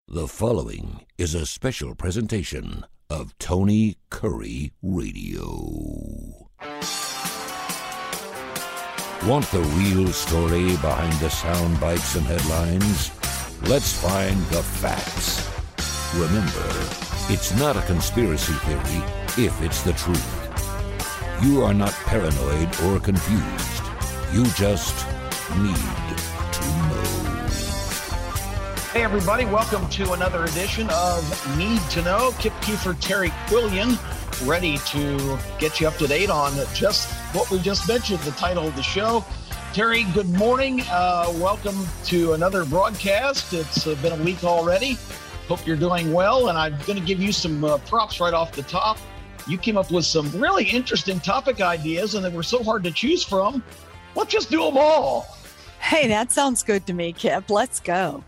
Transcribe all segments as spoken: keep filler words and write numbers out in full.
The following is a special presentation of Tony Curry Radio. Want the real story behind the sound bites and headlines? Let's find the facts. Remember, it's not a conspiracy theory if it's the truth. You are not paranoid or confused. You just need to know. Hey everybody, welcome to another edition of Need to Know. Kip Keefer, Terry Quillian, ready to get you up to date on just what we just mentioned, the title of the show. Terry, good morning. Uh, welcome to another broadcast. It's uh, been a week already. Hope you're doing well, and I'm going to give you some uh, props right off the top. You came up with some really interesting topic ideas, and they were so hard to choose from. Let's just do them all. Hey, that sounds good to me, Kip. Let's go.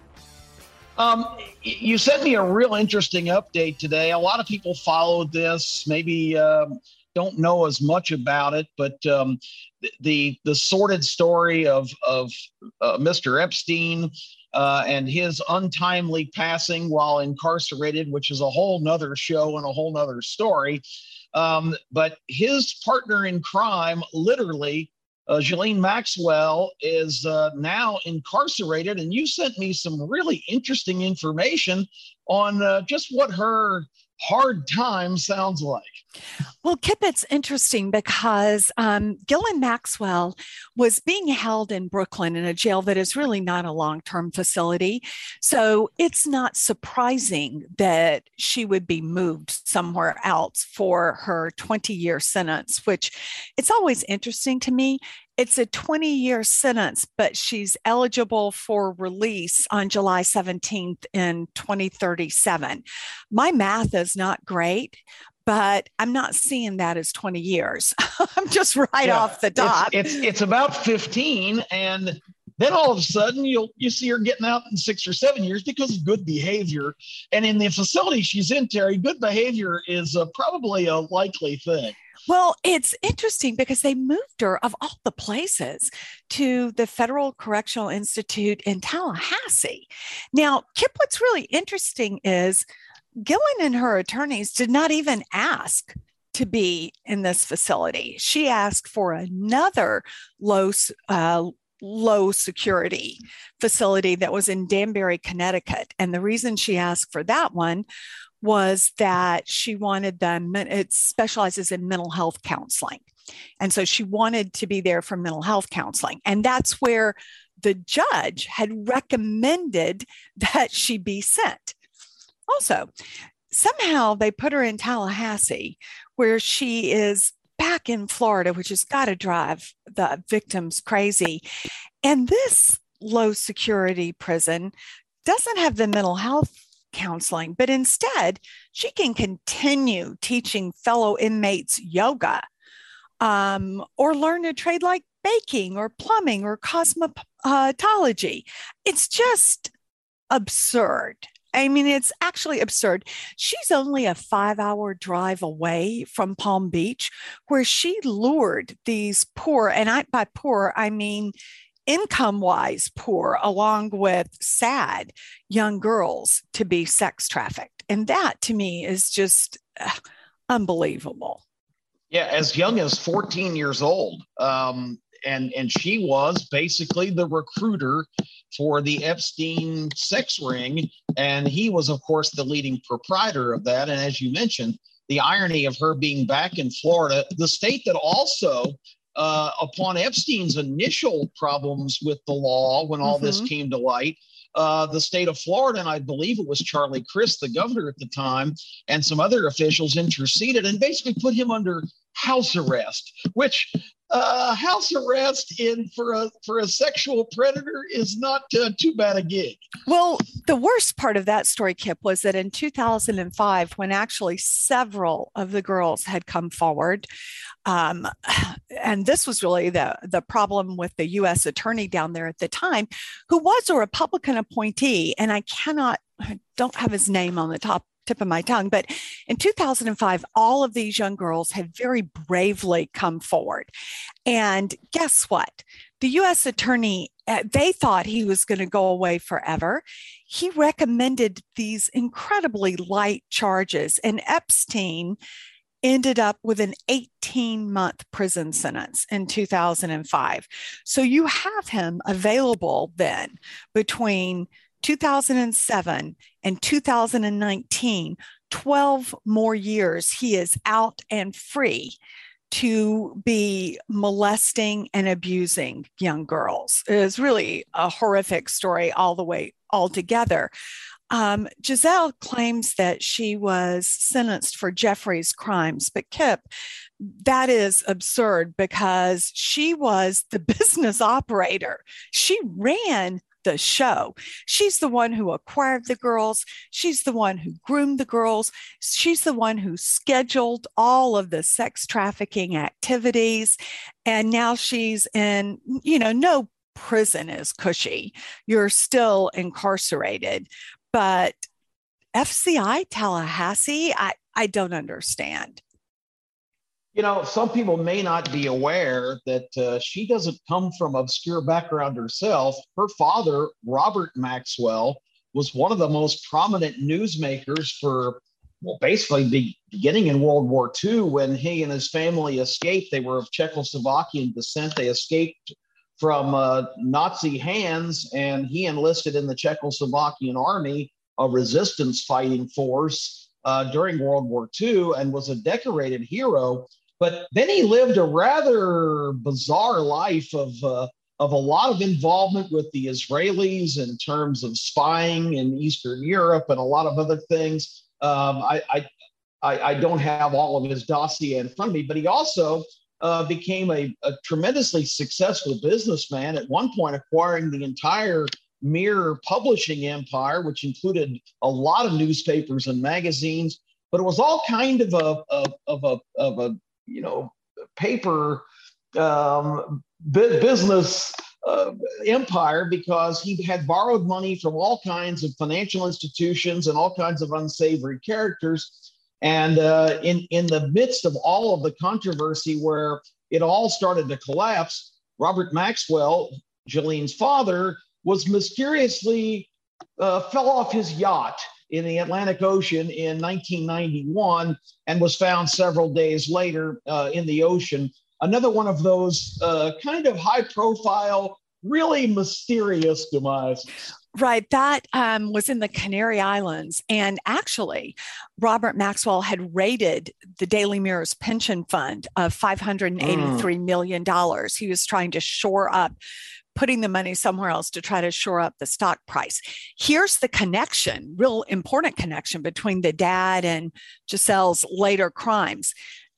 Um, you sent me a real interesting update today. A lot of people followed this, maybe um, don't know as much about it, but um, the the sordid story of of uh, Mister Epstein uh, and his untimely passing while incarcerated, which is a whole nother show and a whole nother story. Um, but his partner in crime, literally, Uh, Ghislaine Maxwell, is uh, now incarcerated, and you sent me some really interesting information on uh, just what her hard time sounds like. Well, Kip, it's interesting because um, Ghislaine Maxwell was being held in Brooklyn in a jail that is really not a long-term facility. So it's not surprising that she would be moved somewhere else for her twenty-year sentence, which it's always interesting to me. It's a twenty-year sentence, but she's eligible for release on July seventeenth in twenty thirty-seven. My math is not great, but I'm not seeing that as twenty years. I'm just right yeah, off the top. It's, it's it's about fifteen, and then all of a sudden you'll you see her getting out in six or seven years because of good behavior. And in the facility she's in, Terry, good behavior is uh, probably a likely thing. Well, it's interesting because they moved her, of all the places, to the Federal Correctional Institute in Tallahassee. Now, Kip, what's really interesting is Ghislaine and her attorneys did not even ask to be in this facility. She asked for another low, uh, low security facility that was in Danbury, Connecticut. And the reason she asked for that one was that she wanted them, it specializes in mental health counseling. And so she wanted to be there for mental health counseling. And that's where the judge had recommended that she be sent. Also, somehow they put her in Tallahassee, where she is back in Florida, which has got to drive the victims crazy. And this low security prison doesn't have the mental health counseling, but instead she can continue teaching fellow inmates yoga um, or learn a trade like baking or plumbing or cosmetology. It's just absurd. I mean, it's actually absurd. She's only a five-hour drive away from Palm Beach, where she lured these poor, and I by poor, I mean income-wise poor, along with sad young girls, to be sex trafficked. And that, to me, is just uh, unbelievable. Yeah, as young as fourteen years old. Um, and, and she was basically the recruiter for the Epstein sex ring. And he was, of course, the leading proprietor of that. And as you mentioned, the irony of her being back in Florida, the state that also Uh, upon Epstein's initial problems with the law, when all mm-hmm. this came to light, uh, the state of Florida, and I believe it was Charlie Crist, the governor at the time, and some other officials interceded and basically put him under house arrest, which uh, house arrest in for a for a sexual predator is not uh, too bad a gig. Well, the worst part of that story, Kip, was that in two thousand five, when actually several of the girls had come forward, um, and this was really the, the problem with the U S attorney down there at the time, who was a Republican appointee, and I cannot, I don't have his name on the top tip of my tongue, but in two thousand five, all of these young girls had very bravely come forward. And guess what? The U S attorney uh, they thought he was going to go away forever. He recommended these incredibly light charges, and Epstein ended up with an eighteen-month prison sentence in two thousand five. So you have him available then between two thousand seven and two thousand nineteen, twelve more years he is out and free to be molesting and abusing young girls. It is really a horrific story all the way altogether. Um, Giselle claims that she was sentenced for Jeffrey's crimes, but Kip, that is absurd because she was the business operator. She ran the show. She's the one who acquired the girls. She's the one who groomed the girls. She's the one who scheduled all of the sex trafficking activities. And now she's in, you know, no prison is cushy. You're still incarcerated. But F C I Tallahassee, I, I don't understand. You know, some people may not be aware that uh, she doesn't come from obscure background herself. Her father, Robert Maxwell, was one of the most prominent newsmakers for, well, basically be, beginning in World War Two when he and his family escaped. They were of Czechoslovakian descent. They escaped from uh, Nazi hands, and he enlisted in the Czechoslovakian army, a resistance fighting force uh, during World War Two, and was a decorated hero. But then he lived a rather bizarre life of uh, of a lot of involvement with the Israelis in terms of spying in Eastern Europe and a lot of other things. Um, I, I, I don't have all of his dossier in front of me, but he also uh, became a, a tremendously successful businessman, at one point acquiring the entire Mirror publishing empire, which included a lot of newspapers and magazines. But it was all kind of a of, of a of a you know paper um, business uh, empire, because he had borrowed money from all kinds of financial institutions and all kinds of unsavory characters. And uh, in in the midst of all of the controversy, where it all started to collapse, Robert Maxwell, Ghislaine's father, was mysteriously uh, fell off his yacht in the Atlantic Ocean in nineteen ninety-one and was found several days later uh, in the ocean. Another one of those uh, kind of high profile, really mysterious demises. Right. That um, was in the Canary Islands. And actually, Robert Maxwell had raided the Daily Mirror's pension fund of five hundred eighty-three mm. million dollars. He was trying to shore up, putting the money somewhere else to try to shore up the stock price. Here's the connection, real important connection between the dad and Giselle's later crimes.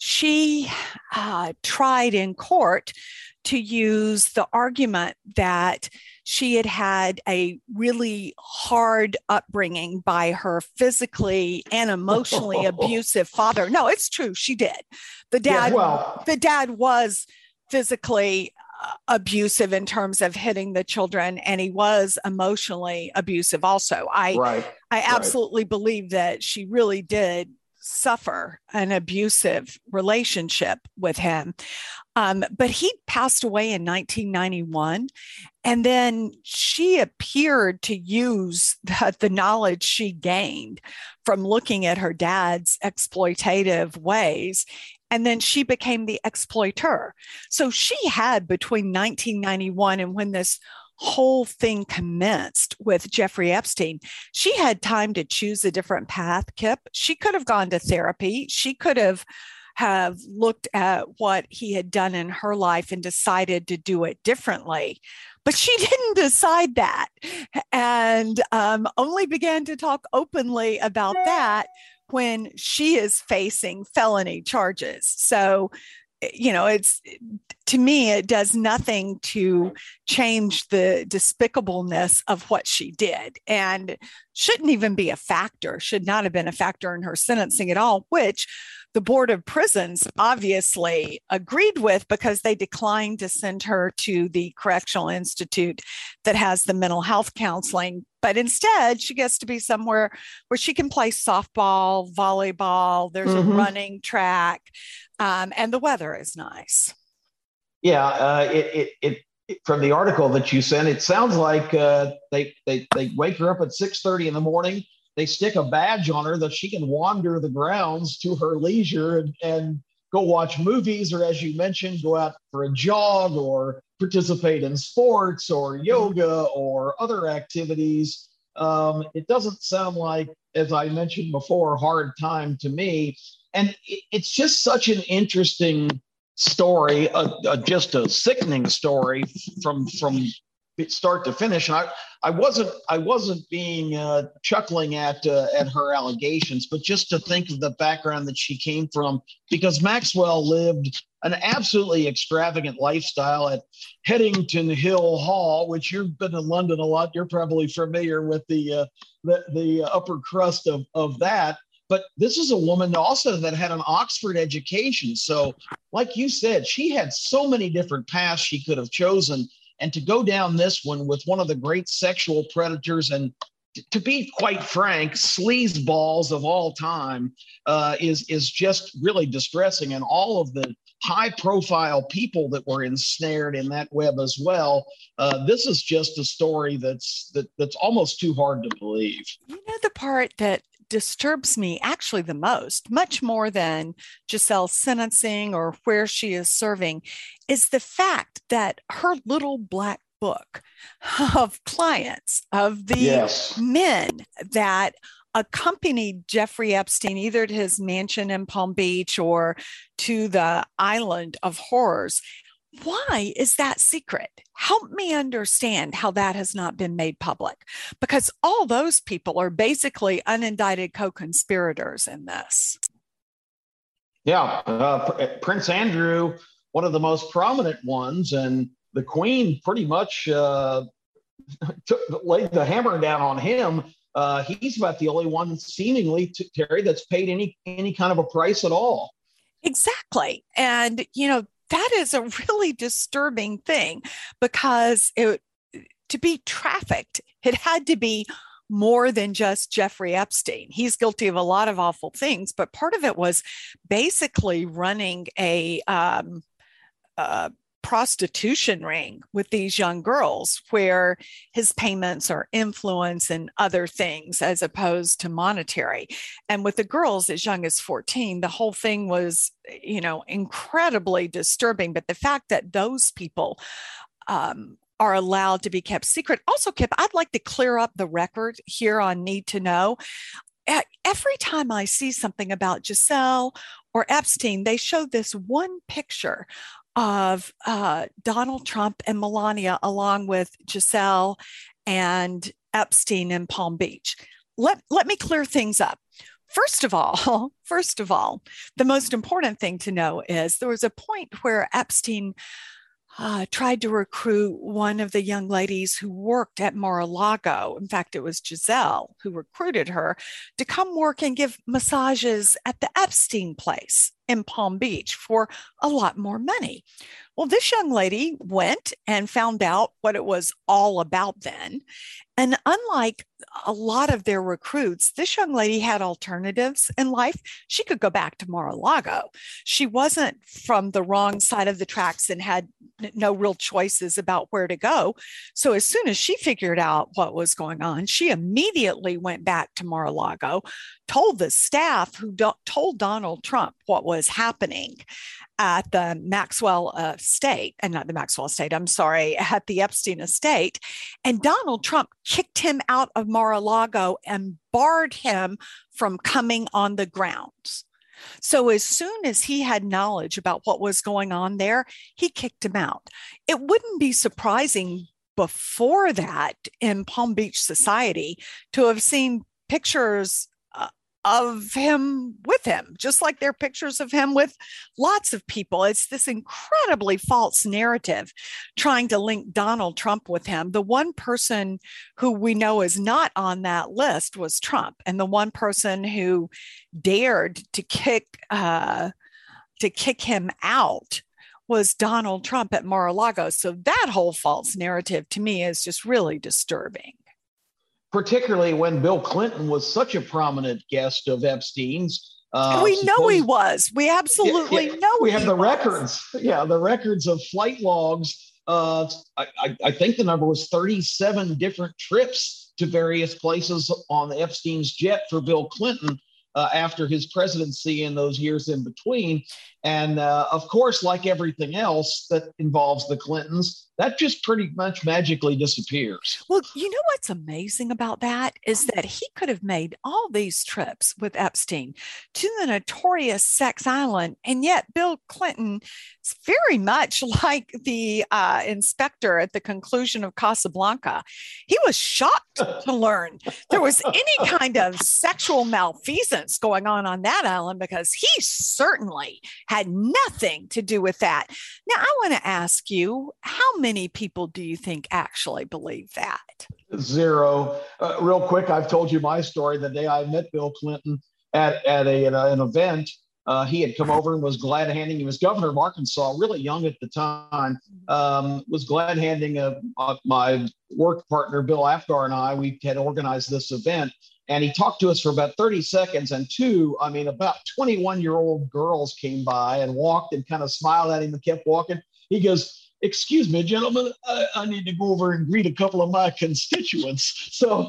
She uh, tried in court to use the argument that she had had a really hard upbringing by her physically and emotionally abusive father. No, it's true. She did. The dad, yeah, well, the dad was physically abusive in terms of hitting the children, and he was emotionally abusive also. I, right, I absolutely right. believe that she really did suffer an abusive relationship with him. Um, but he passed away in nineteen ninety-one. And then she appeared to use the, the knowledge she gained from looking at her dad's exploitative ways. And then she became the exploiter. So she had, between nineteen ninety-one and when this whole thing commenced with Jeffrey Epstein, she had time to choose a different path, Kip. She could have gone to therapy. She could have have looked at what he had done in her life and decided to do it differently. But she didn't decide that, and um, only began to talk openly about that when she is facing felony charges. So, you know, it's, to me, it does nothing to change the despicableness of what she did, and shouldn't even be a factor, should not have been a factor in her sentencing at all, which the Board of Prisons obviously agreed with, because they declined to send her to the correctional institute that has the mental health counseling. But instead, she gets to be somewhere where she can play softball, volleyball, there's mm-hmm. a running track, um, and the weather is nice. Yeah, uh, it, it, it, from the article that you sent, it sounds like uh, they, they they wake her up at six thirty in the morning. They stick a badge on her that she can wander the grounds to her leisure and, and go watch movies, or as you mentioned, go out for a jog or participate in sports or yoga or other activities. Um, it doesn't sound like, as I mentioned before, hard time to me. And it, it's just such an interesting story, uh, uh, just a sickening story from from start to finish. And I, I wasn't I wasn't being uh, chuckling at uh, at her allegations, but just to think of the background that she came from, because Maxwell lived an absolutely extravagant lifestyle at Headington Hill Hall, which you've been in London a lot. You're probably familiar with the uh, the, the upper crust of of that. But this is a woman also that had an Oxford education. So like you said, she had so many different paths she could have chosen. And to go down this one with one of the great sexual predators and, to be quite frank, sleazeballs of all time uh, is, is just really distressing. And all of the high-profile people that were ensnared in that web as well. Uh, this is just a story that's that, that's almost too hard to believe. You know, the part that disturbs me actually the most, much more than Giselle's sentencing or where she is serving, is the fact that her little black book of clients, of the yes. men that accompanied Jeffrey Epstein either to his mansion in Palm Beach or to the island of horrors. Why is that secret? Help me understand how that has not been made public, because all those people are basically unindicted co-conspirators in this. Yeah, uh, Prince Andrew, one of the most prominent ones, and the Queen pretty much uh, took, laid the hammer down on him. Uh, he's about the only one seemingly, to, Terry, that's paid any any kind of a price at all. Exactly. And, you know, that is a really disturbing thing, because it, to be trafficked, it had to be more than just Jeffrey Epstein. He's guilty of a lot of awful things, but part of it was basically running a, um, a prostitution ring with these young girls, where his payments are influence and other things as opposed to monetary. And with the girls as young as fourteen, the whole thing was, you know, incredibly disturbing. But the fact that those people um, are allowed to be kept secret. Also, Kip, I'd like to clear up the record here on Need to Know. Every time I see something about Giselle or Epstein, they show this one picture of uh, Donald Trump and Melania along with Giselle and Epstein in Palm Beach. Let, let me clear things up. First of all, first of all, the most important thing to know is there was a point where Epstein uh, tried to recruit one of the young ladies who worked at Mar-a-Lago. In fact, it was Giselle who recruited her to come work and give massages at the Epstein place in Palm Beach for a lot more money. Well, this young lady went and found out what it was all about then. And unlike a lot of their recruits, this young lady had alternatives in life. She could go back to Mar-a-Lago. She wasn't from the wrong side of the tracks and had no real choices about where to go. So as soon as she figured out what was going on, she immediately went back to Mar-a-Lago, told the staff who do- told Donald Trump what was happening at the Maxwell estate, and not the Maxwell estate, I'm sorry, at the Epstein estate. And Donald Trump kicked him out of Mar-a-Lago and barred him from coming on the grounds. So as soon as he had knowledge about what was going on there, he kicked him out. It wouldn't be surprising before that in Palm Beach society to have seen pictures uh, of him with him, just like there are pictures of him with lots of people. It's this incredibly false narrative trying to link Donald Trump with him. The one person who we know is not on that list was Trump. And the one person who dared to kick, uh, to kick him out was Donald Trump at Mar-a-Lago. So that whole false narrative to me is just really disturbing. Particularly when Bill Clinton was such a prominent guest of Epstein's. Uh, we know suppose, he was. We absolutely yeah, yeah, know we have the was. records. Yeah, the records of flight logs Uh, I, I, I think the number was thirty-seven different trips to various places on Epstein's jet for Bill Clinton uh, after his presidency and those years in between. And uh, of course, like everything else that involves the Clintons, that just pretty much magically disappears. Well, you know what's amazing about that is that he could have made all these trips with Epstein to the notorious sex island. And yet Bill Clinton is very much like the uh, inspector at the conclusion of Casablanca. He was shocked to learn there was any kind of sexual malfeasance going on on that island, because he certainly had nothing to do with that. Now, I want to ask you, how many people do you think actually believe that? Zero. Uh, real quick, I've told you my story. The day I met Bill Clinton at, at, a, at a, an event, uh, he had come over and was glad handing, he was governor of Arkansas, really young at the time, um, was glad handing a, a, my work partner, Bill Afgar, and I, we had organized this event. And he talked to us for about thirty seconds. And two, I mean, about twenty-one-year-old girls came by and walked and kind of smiled at him and kept walking. He goes, "Excuse me, gentlemen, I, I need to go over and greet a couple of my constituents." So,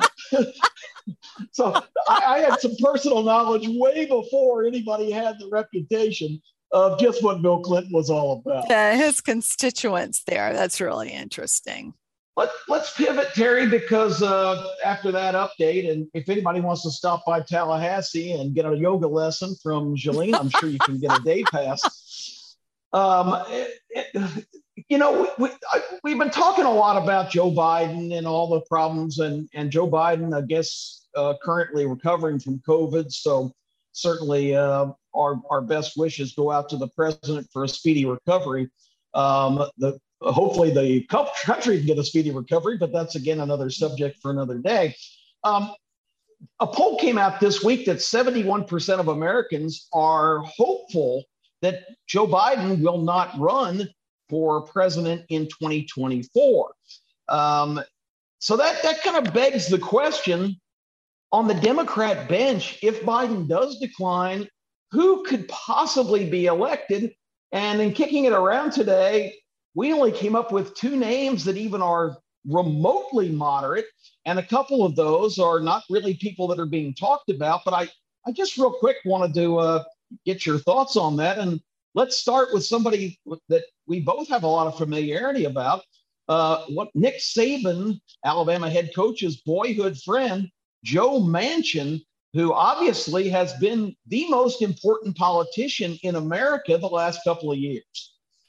so I, I had some personal knowledge way before anybody had the reputation of just what Bill Clinton was all about. Yeah, his constituents there. That's really interesting. Let, let's pivot, Terry, because uh, after that update, and if anybody wants to stop by Tallahassee and get a yoga lesson from Jolene, I'm sure you can get a day pass. Um, it, it, you know, we, I, we've been talking a lot about Joe Biden and all the problems, and, and Joe Biden, I guess, uh, currently recovering from COVID. So certainly uh, our, our best wishes go out to the president for a speedy recovery. Um, the Hopefully the country can get a speedy recovery, but that's, again, another subject for another day. Um, a poll came out this week that seventy-one percent of Americans are hopeful that Joe Biden will not run for president in twenty twenty-four. Um, so that, that kind of begs the question, on the Democrat bench, if Biden does decline, who could possibly be elected? And in kicking it around today, we only came up with two names that even are remotely moderate, and a couple of those are not really people that are being talked about. But I, I just real quick wanted to uh, get your thoughts on that. And let's start with somebody that we both have a lot of familiarity about. Uh, what Nick Saban, Alabama head coach's boyhood friend, Joe Manchin, who obviously has been the most important politician in America the last couple of years.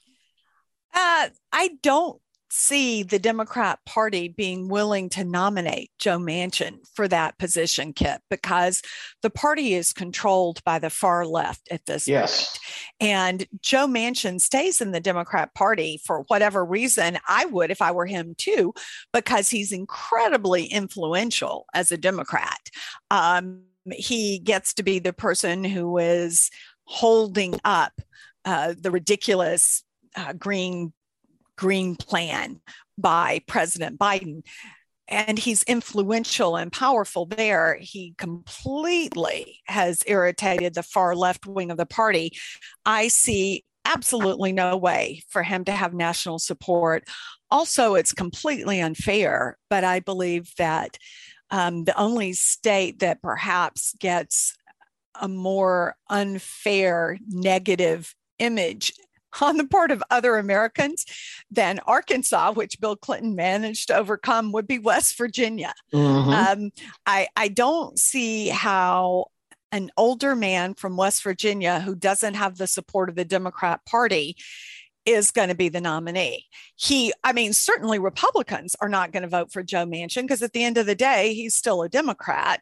Uh, I don't see the Democrat Party being willing to nominate Joe Manchin for that position, Kip, because the party is controlled by the far left at this yes. point. And Joe Manchin stays in the Democrat Party for whatever reason. I would if I were him too, because he's incredibly influential as a Democrat. Um, he gets to be the person who is holding up uh, the ridiculous Uh, green green plan by President Biden. And he's influential and powerful there. He completely has irritated the far left wing of the party. I see absolutely no way for him to have national support. Also, it's completely unfair, but I believe that um, the only state that perhaps gets a more unfair negative image on the part of other Americans than Arkansas, which Bill Clinton managed to overcome, would be West Virginia. Mm-hmm. Um, I, I don't see how an older man from West Virginia who doesn't have the support of the Democrat Party is going to be the nominee. He, I mean, certainly Republicans are not going to vote for Joe Manchin because at the end of the day, he's still a Democrat.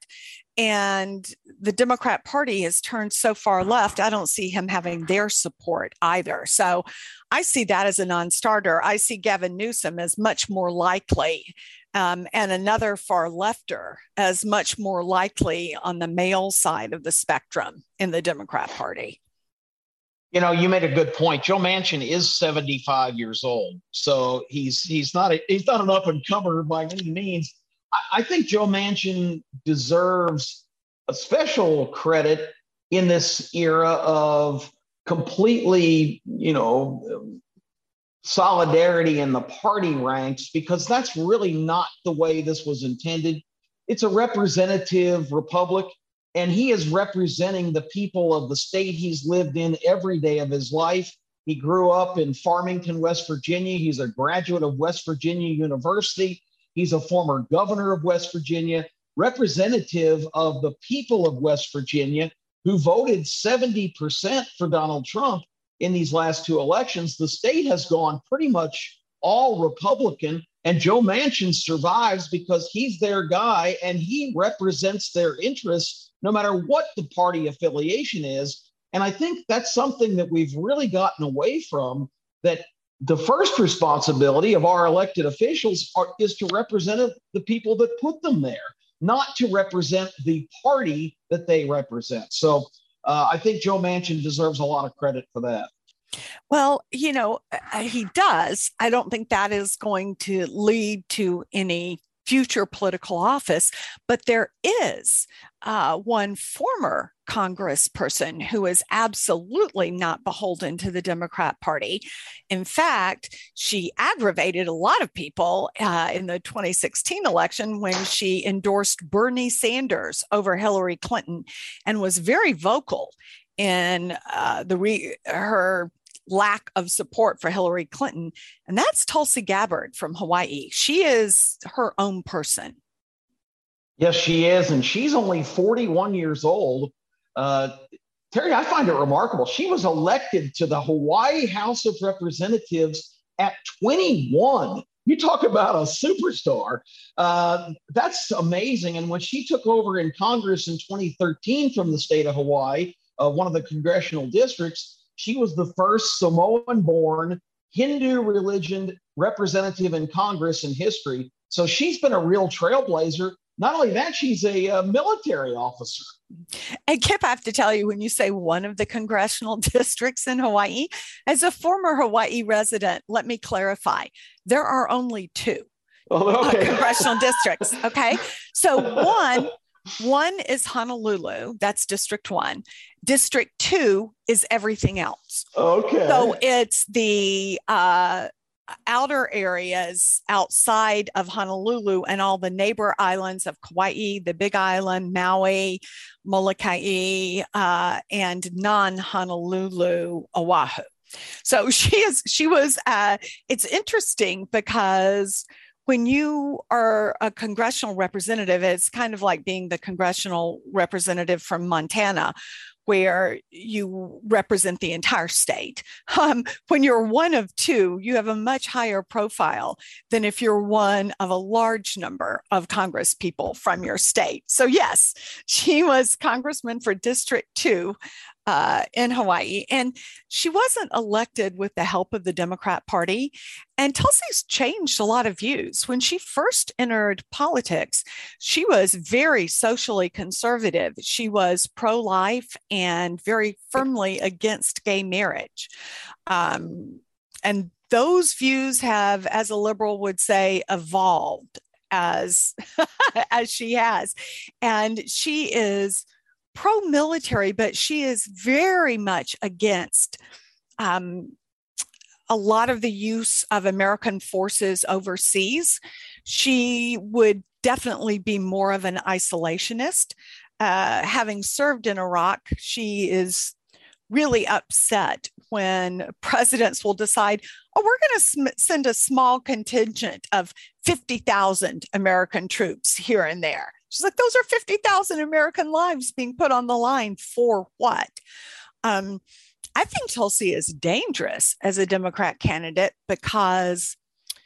And the Democrat Party has turned so far left, I don't see him having their support either. So I see that as a non-starter. I see Gavin Newsom as much more likely, um, and another far lefter as much more likely on the male side of the spectrum in the Democrat Party. You know, you made a good point. Joe Manchin is seventy-five years old, so he's he's not a, he's not an up and comer by any means. I think Joe Manchin deserves a special credit in this era of completely, you know, solidarity in the party ranks, because that's really not the way this was intended. It's a representative republic, and he is representing the people of the state he's lived in every day of his life. He grew up in Farmington, West Virginia. He's a graduate of West Virginia University. He's a former governor of West Virginia, representative of the people of West Virginia who voted seventy percent for Donald Trump in these last two elections. The state has gone pretty much all Republican, and Joe Manchin survives because he's their guy and he represents their interests no matter what the party affiliation is. And I think that's something that we've really gotten away from, that the first responsibility of our elected officials are, is to represent the people that put them there, not to represent the party that they represent. So uh, I think Joe Manchin deserves a lot of credit for that. Well, you know, he does. I don't think that is going to lead to any future political office, but there is uh, one former congressperson who is absolutely not beholden to the Democrat Party. In fact, she aggravated a lot of people uh, in the twenty sixteen election when she endorsed Bernie Sanders over Hillary Clinton and was very vocal in uh, the re- her lack of support for Hillary Clinton. And that's Tulsi Gabbard from Hawaii. She is her own person. Yes, she is. And she's only forty-one years old. Uh, Terry, I find it remarkable. She was elected to the Hawaii House of Representatives at twenty-one. You talk about a superstar. Uh, that's amazing. And when she took over in Congress in twenty thirteen from the state of Hawaii, uh, one of the congressional districts, she was the first Samoan-born Hindu religion representative in Congress in history. So she's been a real trailblazer. Not only that, she's a, a military officer. And Kip, I have to tell you, when you say one of the congressional districts in Hawaii, as a former Hawaii resident, let me clarify, there are only two oh, okay. uh, congressional districts. Okay. So one, one is Honolulu. That's District One. District Two is everything else. Okay. So it's the uh, outer areas outside of Honolulu and all the neighbor islands of Kauai, the Big Island, Maui, Molokai, uh, and non-Honolulu Oahu. So she is. She was. Uh, it's interesting because when you are a congressional representative, it's kind of like being the congressional representative from Montana, where you represent the entire state. Um, when you're one of two, you have a much higher profile than if you're one of a large number of Congress people from your state. So yes, she was congressman for District Two uh, in Hawaii, and she wasn't elected with the help of the Democrat Party. And Tulsi's changed a lot of views. When she first entered politics, she was very socially conservative. She was pro-life and very firmly against gay marriage. Um, and those views have, as a liberal would say, evolved as, as she has. And she is pro-military, but she is very much against um, a lot of the use of American forces overseas. She would definitely be more of an isolationist. Uh, having served in Iraq, she is really upset when presidents will decide, oh, we're going to sm- send a small contingent of fifty thousand American troops here and there. She's like, those are fifty thousand American lives being put on the line for what? Um, I think Tulsi is dangerous as a Democrat candidate because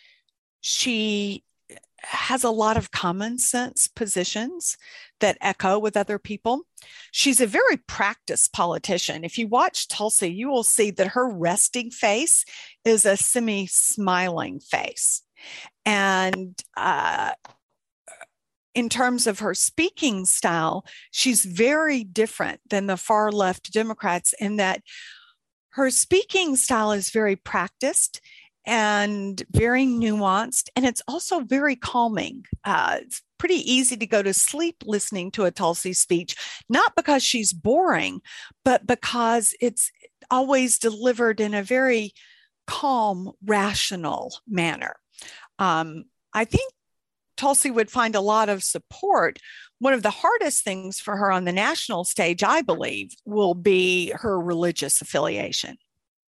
she has a lot of common sense positions that echo with other people. She's a very practiced politician. If you watch Tulsi, you will see that her resting face is a semi-smiling face. And uh, in terms of her speaking style, she's very different than the far left Democrats in that her speaking style is very practiced and very nuanced, and it's also very calming. Uh, it's pretty easy to go to sleep listening to a Tulsi speech, not because she's boring, but because it's always delivered in a very calm, rational manner. Um, I think Tulsi would find a lot of support. One of the hardest things for her on the national stage, I believe, will be her religious affiliation.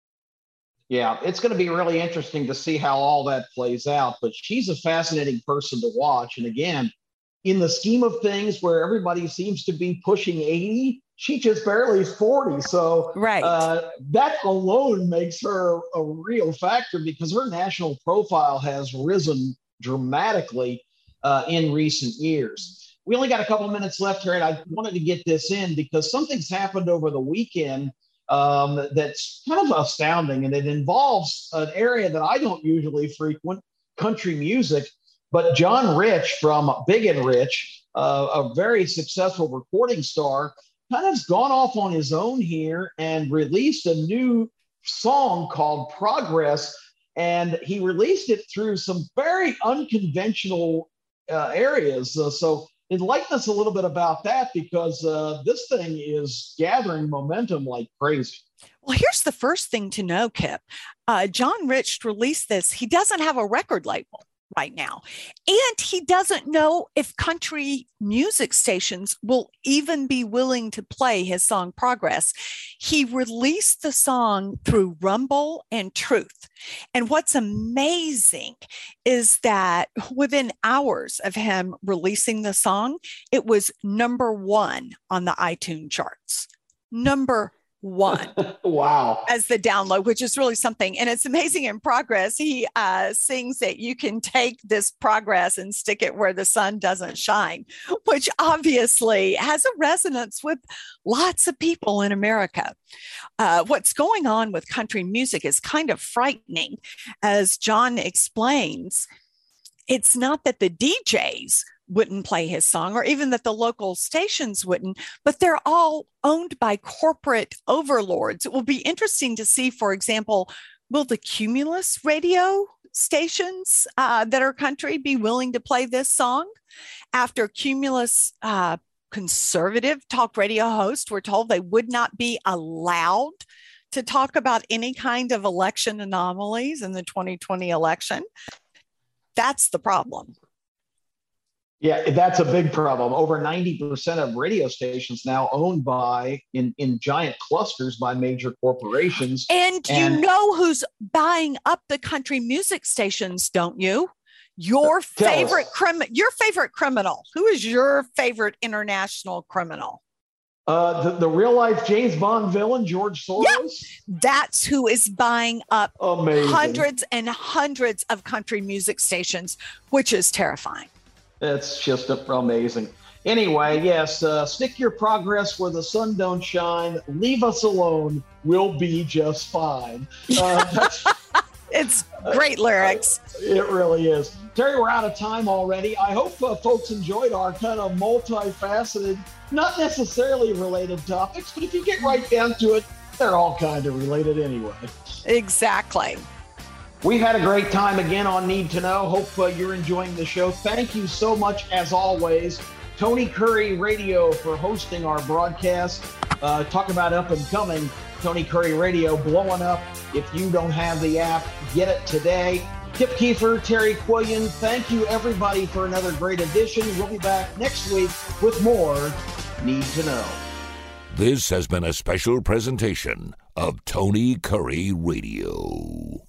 Yeah, it's going to be really interesting to see how all that plays out. But she's a fascinating person to watch. And again, in the scheme of things where everybody seems to be pushing eighty, she just barely is forty. So right. uh, that alone makes her a real factor because her national profile has risen dramatically uh, in recent years. We only got a couple of minutes left here, and I wanted to get this in because something's happened over the weekend um, that's kind of astounding, and it involves an area that I don't usually frequent, country music. But John Rich from Big and Rich, uh, a very successful recording star, kind of has gone off on his own here and released a new song called Progress. And he released it through some very unconventional uh, areas. Uh, so enlighten us a little bit about that because uh, this thing is gathering momentum like crazy. Well, here's the first thing to know, Kip. Uh, John Rich released this. He doesn't have a record label right now. And he doesn't know if country music stations will even be willing to play his song Progress. He released the song through Rumble and Truth. And what's amazing is that within hours of him releasing the song, it was number one on the iTunes charts. Number one. Wow. As the download, which is really something. And it's amazing in Progress. He uh, sings that you can take this progress and stick it where the sun doesn't shine, which obviously has a resonance with lots of people in America. Uh, what's going on with country music is kind of frightening. As John explains, it's not that the D Js wouldn't play his song or even that the local stations wouldn't, but they're all owned by corporate overlords. It will be interesting to see, for example, will the Cumulus radio stations uh, that are country be willing to play this song? After Cumulus uh, conservative talk radio hosts were told they would not be allowed to talk about any kind of election anomalies in the twenty twenty election. That's the problem. Yeah, that's a big problem. Over ninety percent of radio stations now owned by, in, in giant clusters by major corporations. And, and you know who's buying up the country music stations, don't you? Your favorite criminal. Your favorite criminal. Who is your favorite international criminal? Uh, the, the real life James Bond villain, George Soros? Yep. That's who is buying up Amazing. hundreds and hundreds of country music stations, which is terrifying. It's just amazing. Anyway, yes, uh, stick your progress where the sun don't shine. Leave us alone. We'll be just fine. Uh, it's great lyrics. Uh, it really is. Terry, we're out of time already. I hope uh, folks enjoyed our kind of multifaceted, not necessarily related topics, but if you get right down to it, they're all kind of related anyway. Exactly. We've had a great time again on Need to Know. Hope uh, you're enjoying the show. Thank you so much, as always, Tony Curry Radio for hosting our broadcast. Uh, talk about up and coming. Tony Curry Radio blowing up. If you don't have the app, get it today. Kip Keefer, Terry Quillian, thank you everybody for another great edition. We'll be back next week with more Need to Know. This has been a special presentation of Tony Curry Radio.